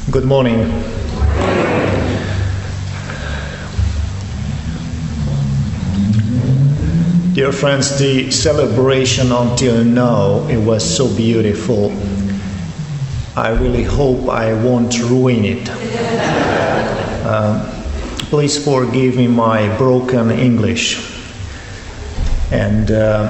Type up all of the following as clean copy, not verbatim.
Good morning. Dear friends, the celebration until now, it was so beautiful. I really hope I won't ruin it. Please forgive me my broken English. And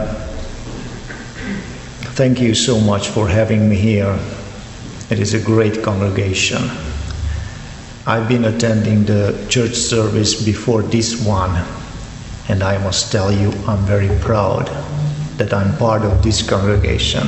thank you so much for having me here. It is a great congregation. I've been attending the church service before this one, and I must tell you, I'm very proud that I'm part of this congregation.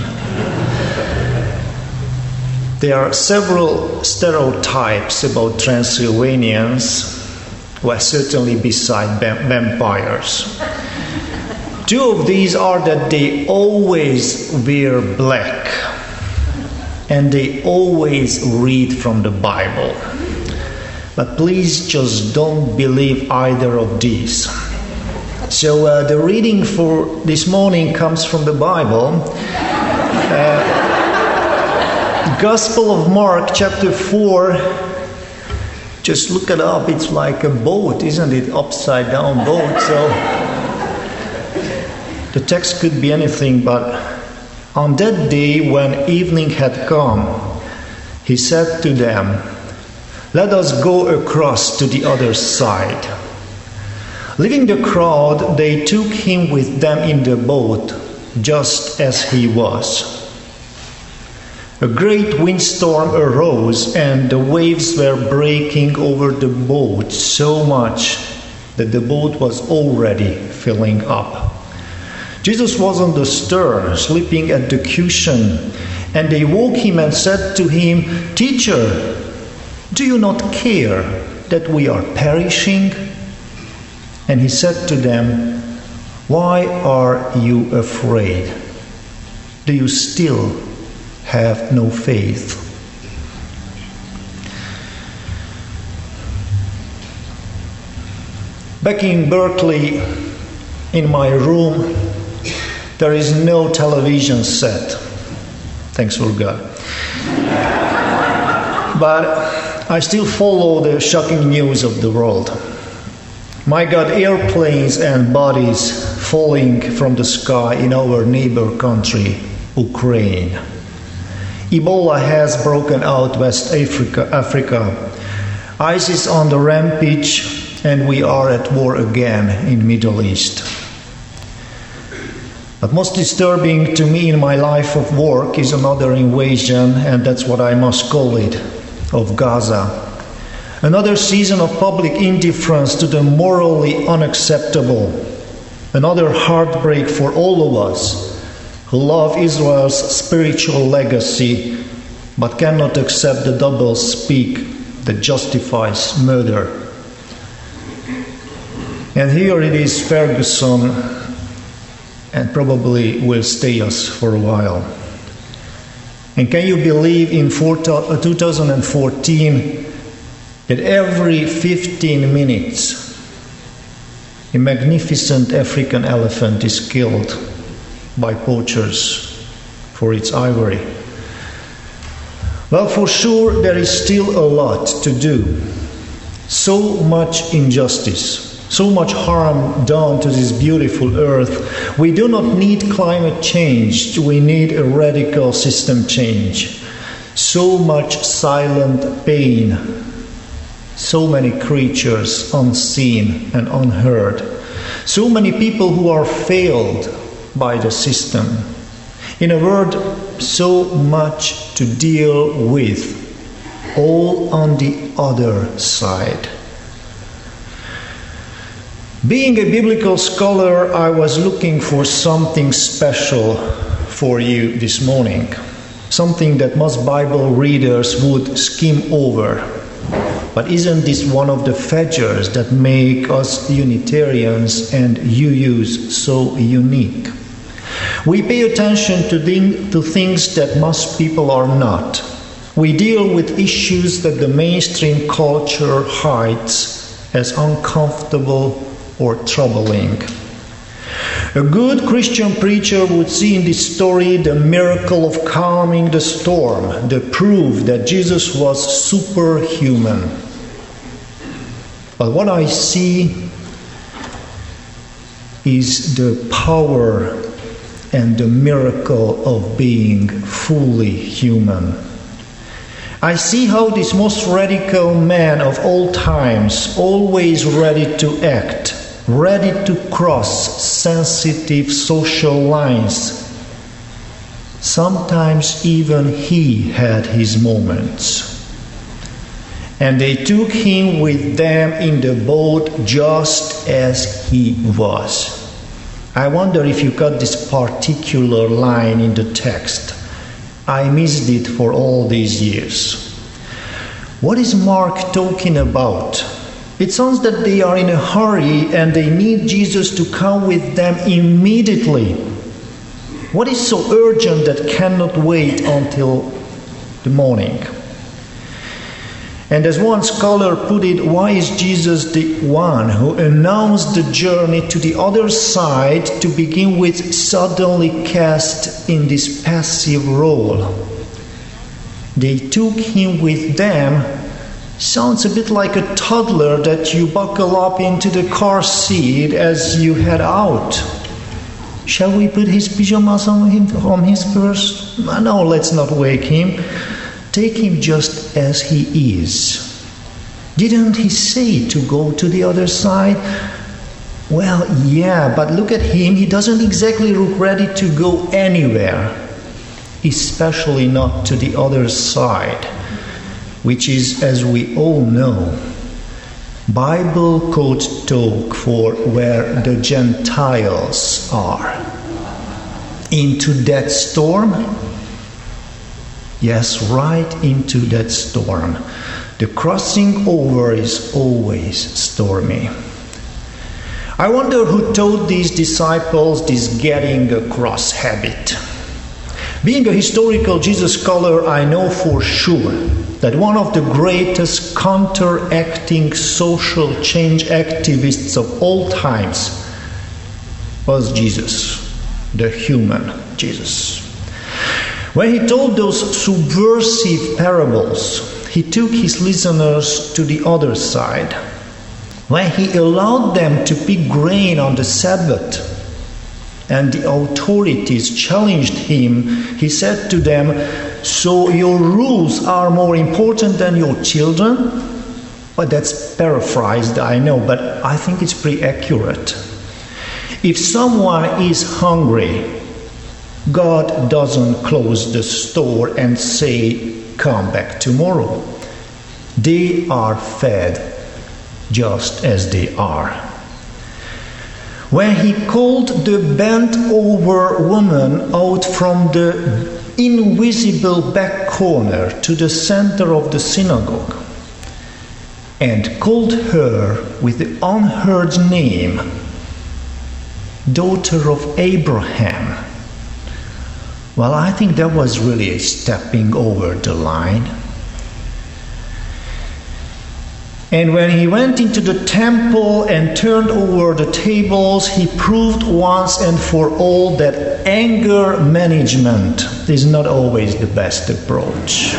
There are several stereotypes about Transylvanians, well, certainly beside vampires. Two of these are that they always wear black and they always read from the Bible. But please just don't believe either of these. So the reading for this morning comes from the Bible. Gospel of Mark, chapter 4. Just look it up. It's like a boat, isn't it? Upside down boat. So the text could be anything, but on that day when evening had come, he said to them, "Let us go across to the other side." Leaving the crowd, they took him with them in the boat, just as he was. A great windstorm arose, and the waves were breaking over the boat so much that the boat was already filling up. Jesus was on the stern, sleeping at the cushion, and they woke him and said to him, "Teacher, do you not care that we are perishing?" And he said to them, "Why are you afraid? Do you still have no faith?" Back in Berkeley, in my room, there is no television set. Thanks for God. But I still follow the shocking news of the world. My God, airplanes and bodies falling from the sky in our neighbor country, Ukraine. Ebola has broken out West Africa. ISIS on the rampage, and we are at war again in Middle East. But most disturbing to me in my life of work is another invasion, and that's what I must call it, of Gaza. Another season of public indifference to the morally unacceptable. Another heartbreak for all of us who love Israel's spiritual legacy but cannot accept the double speak that justifies murder. And here it is Ferguson, and probably will stay us for a while. And can you believe in 2014 that every 15 minutes a magnificent African elephant is killed by poachers for its ivory? Well, for sure there is still a lot to do. So much injustice. So much harm done to this beautiful earth. We do not need climate change. We need a radical system change. So much silent pain. So many creatures unseen and unheard. So many people who are failed by the system. In a word, so much to deal with. All on the other side. Being a biblical scholar, I was looking for something special for you this morning. Something that most Bible readers would skim over. But isn't this one of the features that make us Unitarians and UUs so unique? We pay attention to things that most people are not. We deal with issues that the mainstream culture hides as uncomfortable or troubling. A good Christian preacher would see in this story the miracle of calming the storm, the proof that Jesus was superhuman. But what I see is the power and the miracle of being fully human. I see how this most radical man of all times, always ready to act, ready to cross sensitive social lines. Sometimes even he had his moments. And they took him with them in the boat just as he was. I wonder if you got this particular line in the text. I missed it for all these years. What is Mark talking about? It sounds that they are in a hurry and they need Jesus to come with them immediately. What is so urgent that cannot wait until the morning? And as one scholar put it, why is Jesus the one who announced the journey to the other side to begin with suddenly cast in this passive role? They took him with them. Sounds a bit like a toddler that you buckle up into the car seat as you head out. Shall we put his pajamas on his first? No, let's not wake him. Take him just as he is. Didn't he say to go to the other side? Well, yeah, but look at him. He doesn't exactly look ready to go anywhere, especially not to the other side, which is, as we all know, Bible code talk for where the Gentiles are. Into that storm? Yes, right into that storm. The crossing over is always stormy. I wonder who taught these disciples this getting across habit. Being a historical Jesus scholar, I know for sure that one of the greatest counteracting social change activists of all times was Jesus, the human Jesus. When he told those subversive parables, he took his listeners to the other side. When he allowed them to pick grain on the Sabbath, and the authorities challenged him, he said to them, "So your rules are more important than your children?" Well, that's paraphrased, I know, but I think it's pretty accurate. If someone is hungry, God doesn't close the store and say, "Come back tomorrow." They are fed just as they are. When he called the bent-over woman out from the invisible back corner to the center of the synagogue and called her with the unheard name, daughter of Abraham, well, I think that was really a stepping over the line. And when he went into the temple and turned over the tables, he proved once and for all that anger management is not always the best approach.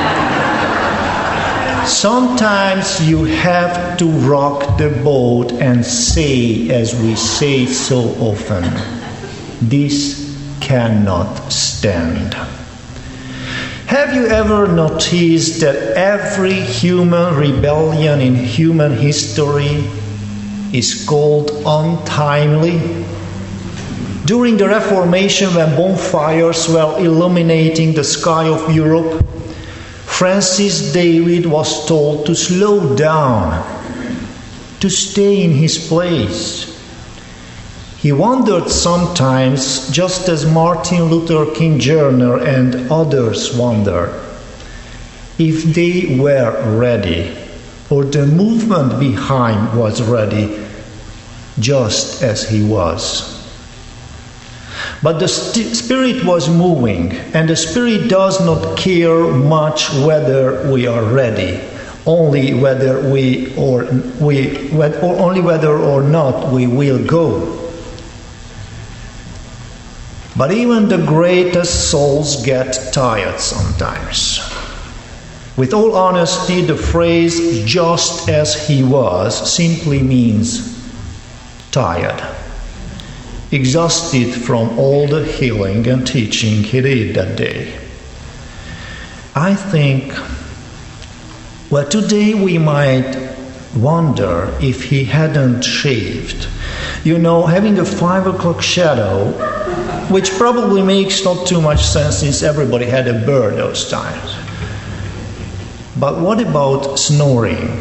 Sometimes you have to rock the boat and say, as we say so often, "This cannot stand." Have you ever noticed that every human rebellion in human history is called untimely? During the Reformation, when bonfires were illuminating the sky of Europe, Francis David was told to slow down, to stay in his place. He wondered sometimes, just as Martin Luther King Jr. and others wondered, if they were ready, or the movement behind was ready, just as he was. But the Spirit was moving, and the Spirit does not care much whether we are ready, only whether or not we will go. But even the greatest souls get tired sometimes. With all honesty, the phrase "just as he was" simply means tired, exhausted from all the healing and teaching he did that day. I think, well, today we might wonder if he hadn't shaved. You know, having a 5 o'clock shadow, which probably makes not too much sense since everybody had a beard those times. But what about snoring?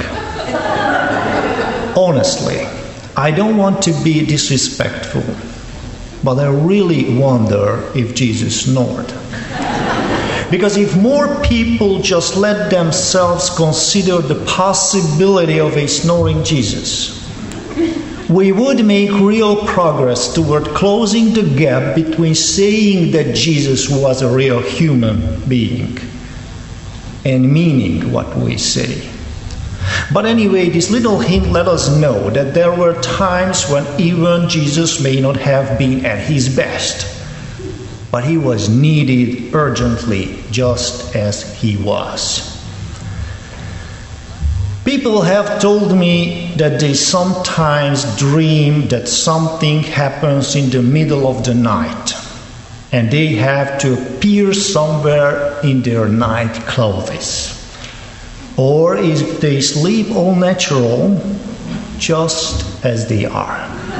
Honestly, I don't want to be disrespectful, but I really wonder if Jesus snored. Because if more people just let themselves consider the possibility of a snoring Jesus, we would make real progress toward closing the gap between saying that Jesus was a real human being and meaning what we say. But anyway, this little hint let us know that there were times when even Jesus may not have been at his best, but he was needed urgently just as he was. People have told me that they sometimes dream that something happens in the middle of the night and they have to appear somewhere in their night clothes. Or if they sleep all natural, just as they are.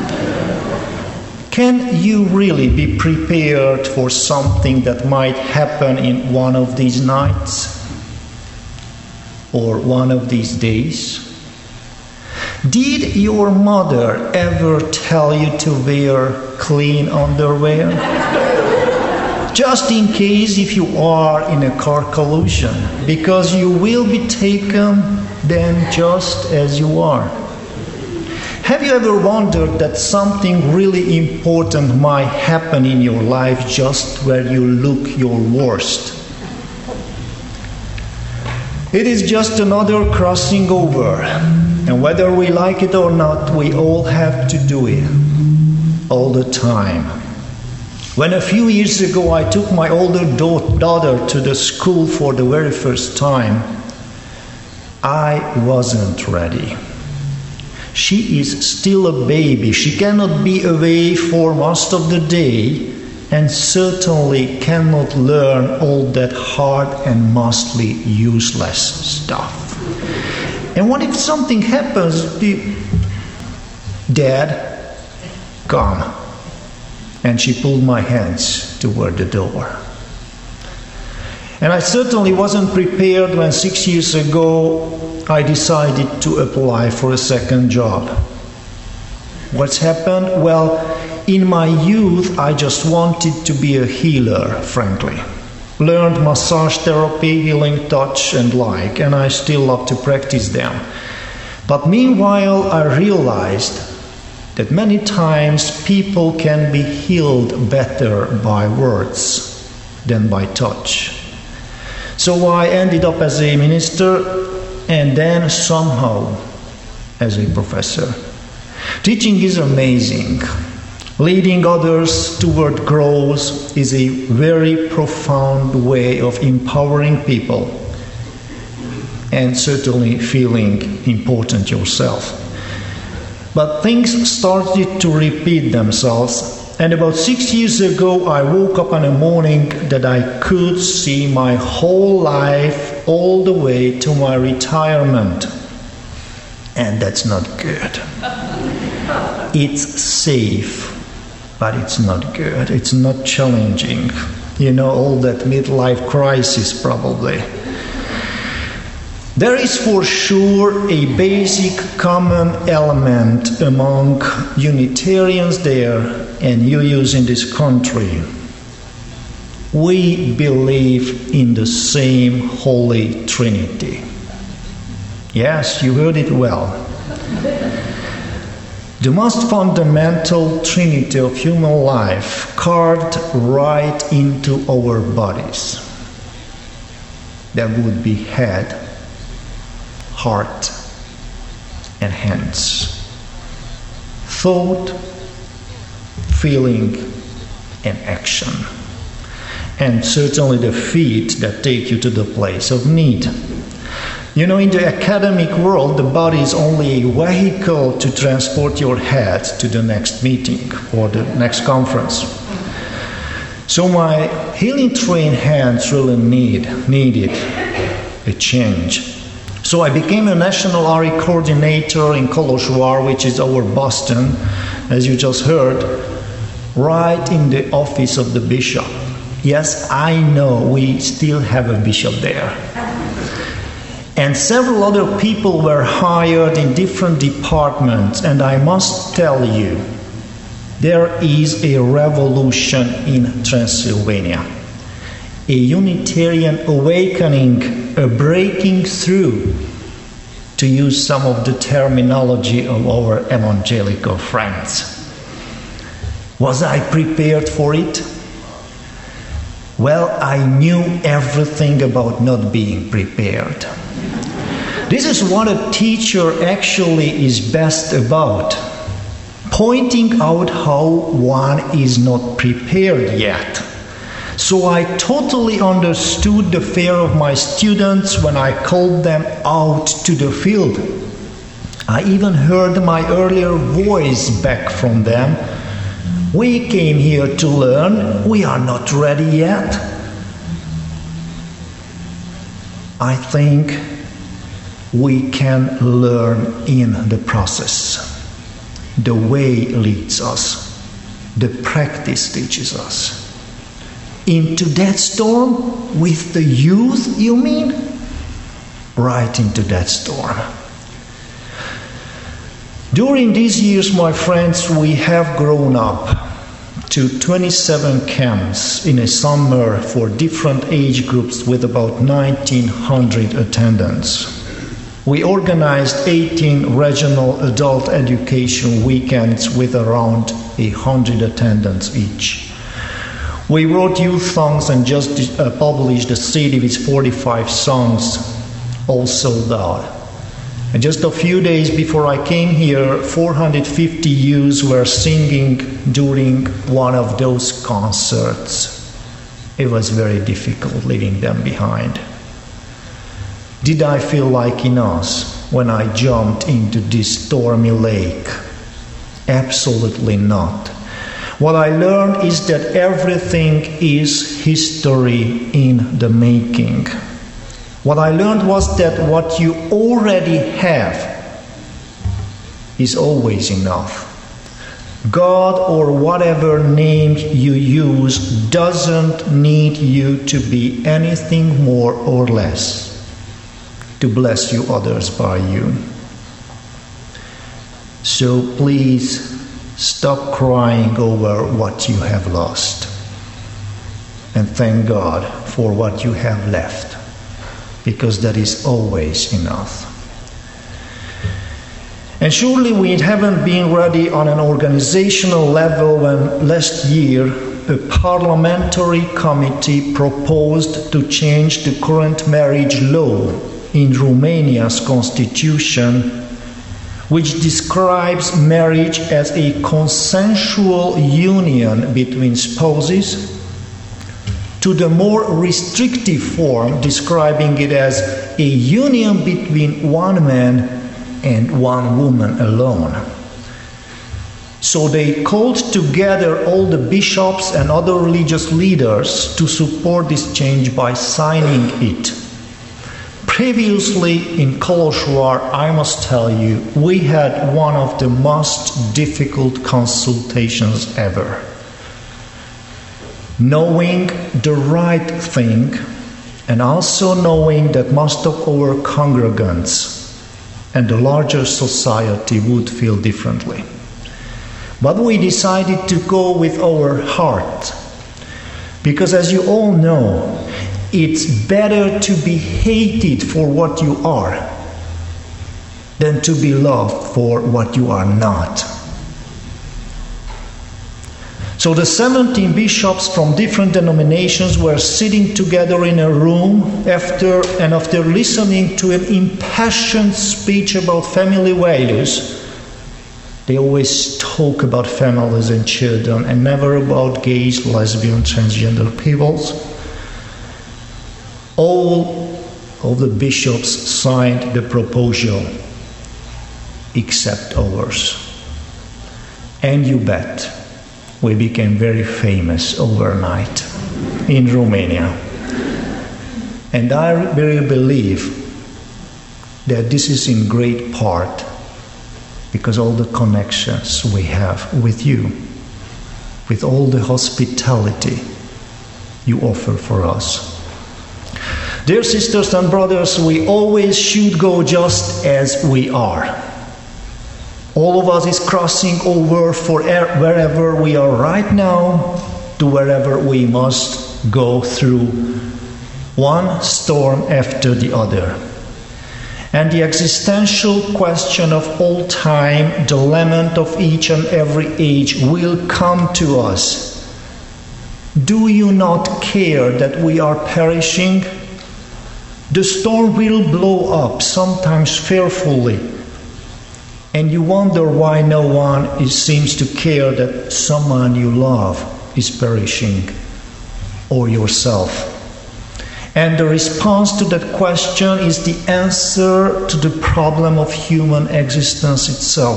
Can you really be prepared for something that might happen in one of these nights? Or one of these days? Did your mother ever tell you to wear clean underwear? Just in case if you are in a car collision, because you will be taken then just as you are. Have you ever wondered that something really important might happen in your life just where you look your worst? It is just another crossing over, and whether we like it or not, we all have to do it all the time. When a few years ago I took my older daughter to the school for the very first time, I wasn't ready. She is still a baby. She cannot be away for most of the day and certainly cannot learn all that hard and mostly useless stuff. And what if something happens? Dad, come. And she pulled my hands toward the door. And I certainly wasn't prepared when 6 years ago I decided to apply for a second job. What's happened? Well, in my youth, I just wanted to be a healer, frankly. Learned massage therapy, healing touch, and and I still love to practice them. But meanwhile, I realized that many times people can be healed better by words than by touch. So I ended up as a minister and then somehow as a professor. Teaching is amazing. Leading others toward growth is a very profound way of empowering people and certainly feeling important yourself. But things started to repeat themselves, and about 6 years ago I woke up on a morning that I could see my whole life all the way to my retirement. And that's not good. It's safe, but it's not good. It's not challenging. You know, all that midlife crisis probably. There is for sure a basic common element among Unitarians there and UUs in this country. We believe in the same Holy Trinity. Yes, you heard it well. The most fundamental trinity of human life carved right into our bodies. That would be head, heart, and hands. Thought, feeling, and action. And certainly the feet that take you to the place of need. You know, in the academic world, the body is only a vehicle to transport your head to the next meeting or the next conference. So my healing trained hands really needed a change. So I became a national RE coordinator in Kolozsvár, which is over Boston, as you just heard, right in the office of the bishop. Yes, I know we still have a bishop there. And several other people were hired in different departments, and I must tell you, there is a revolution in Transylvania. A Unitarian awakening, a breaking through, to use some of the terminology of our evangelical friends. Was I prepared for it? Well, I knew everything about not being prepared. This is what a teacher actually is best about, pointing out how one is not prepared yet. So I totally understood the fear of my students when I called them out to the field. I even heard my earlier voice back from them. We came here to learn. We are not ready yet. I think we can learn in the process. The way leads us. The practice teaches us. Into that storm with the youth, you mean? Right into that storm. During these years, my friends, we have grown up to 27 camps in a summer for different age groups with about 1,900 attendants. We organized 18 regional adult education weekends with around 100 attendants each. We wrote youth songs and just published a CD with 45 songs, all sold out. And just a few days before I came here, 450 youths were singing during one of those concerts. It was very difficult leaving them behind. Did I feel like Inas when I jumped into this stormy lake? Absolutely not. What I learned is that everything is history in the making. What I learned was that what you already have is always enough. God, or whatever name you use, doesn't need you to be anything more or less to bless you others by you. So please stop crying over what you have lost and thank God for what you have left, because that is always enough. And surely we haven't been ready on an organizational level when last year a parliamentary committee proposed to change the current marriage law in Romania's constitution, which describes marriage as a consensual union between spouses, to the more restrictive form describing it as a union between one man and one woman alone. So they called together all the bishops and other religious leaders to support this change by signing it. Previously in Kolozsvár, I must tell you, we had one of the most difficult consultations ever. Knowing the right thing, and also knowing that most of our congregants and the larger society would feel differently. But we decided to go with our heart, because as you all know, it's better to be hated for what you are than to be loved for what you are not. So the 17 bishops from different denominations were sitting together in a room after listening to an impassioned speech about family values. They always talk about families and children and never about gays, lesbian, transgender peoples. All of the bishops signed the proposal except ours. And you bet, we became very famous overnight in Romania. And I really believe that this is in great part because all the connections we have with you, with all the hospitality you offer for us. Dear sisters and brothers, we always should go just as we are. All of us is crossing over for wherever we are right now to wherever we must go through one storm after the other. And the existential question of all time, the lament of each and every age will come to us. Do you not care that we are perishing? The storm will blow up, sometimes fearfully, and you wonder why no one seems to care that someone you love is perishing, or yourself. And the response to that question is the answer to the problem of human existence itself.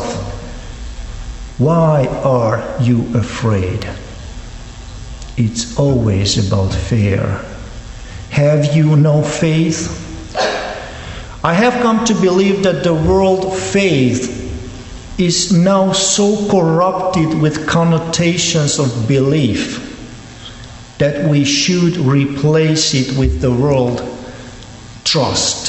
Why are you afraid? It's always about fear. Have you no faith? I have come to believe that the world faith is now so corrupted with connotations of belief that we should replace it with the word trust.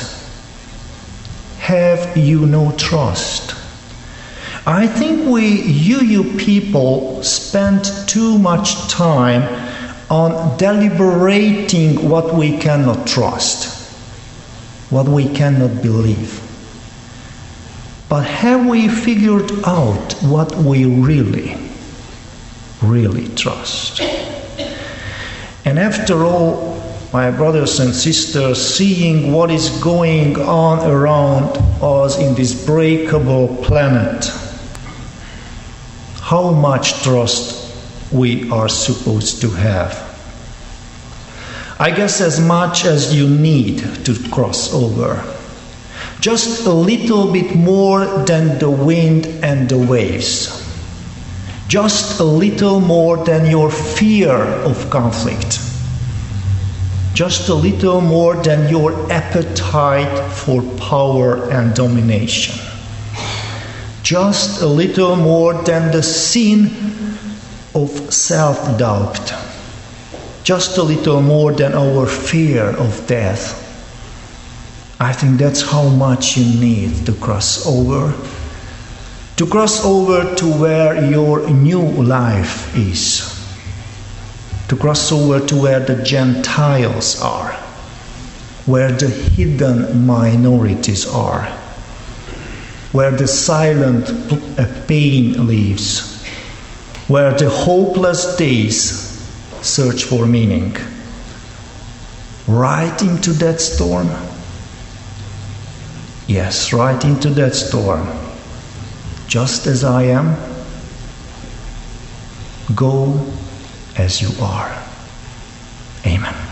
Have you no trust? I think you people spend too much time on deliberating what we cannot trust, what we cannot believe. But have we figured out what we really trust? And after all, my brothers and sisters, seeing what is going on around us in this breakable planet, how much trust we are supposed to have? I guess as much as you need to cross over. Just a little bit more than the wind and the waves. Just a little more than your fear of conflict. Just a little more than your appetite for power and domination. Just a little more than the sin of self-doubt. Just a little more than our fear of death. I think that's how much you need to cross over. To cross over to where your new life is. To cross over to where the Gentiles are. Where the hidden minorities are. Where the silent pain lives. Where the hopeless days search for meaning. Right into that storm? Yes, right into that storm. Just as I am, go as you are. Amen.